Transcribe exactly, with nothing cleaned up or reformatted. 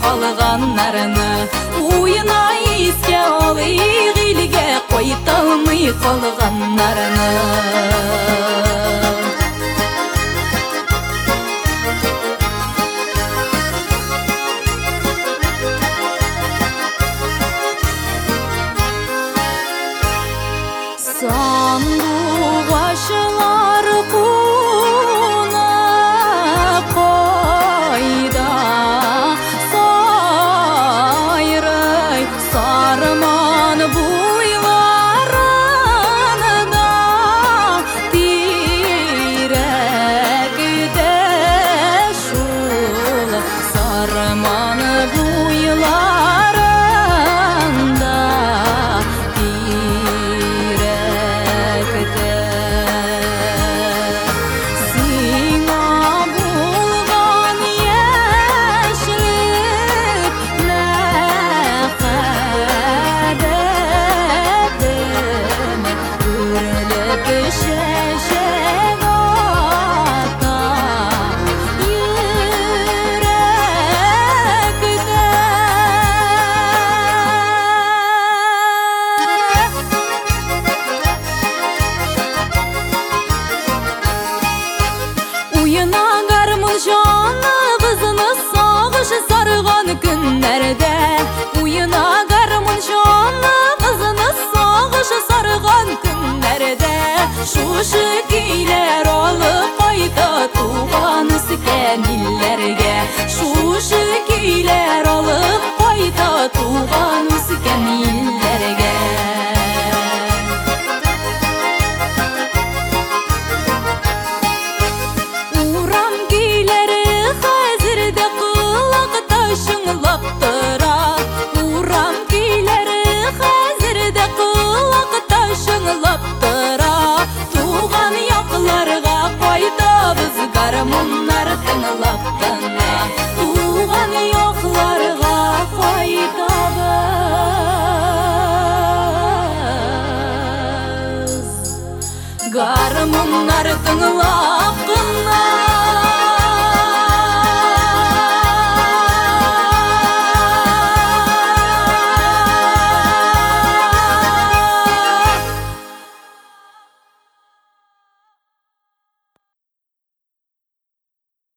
қалғанларыны, ойына еске алайық елге қайталмай қалғанларыны. Сандуғашылар қунап қойда, сайрай сарман бойларында, тиректе шул сарман бойларында, сарған күнлерде, уйына гармон жаны қызыны сағышы сарған күнлерде, шушы күйлер алып қайта туған өскен иллерге, шушы күйлер алып қайта туған өскен иллерге. Урам күйлері қазірде шыңлап тұра, урам күйлері қазірде құлақта шыңлап тұра, туған яқларға қайтабыз гармоннар тыңлап тына, туған яқларға қайтабыз гармоннар тыңлап тына.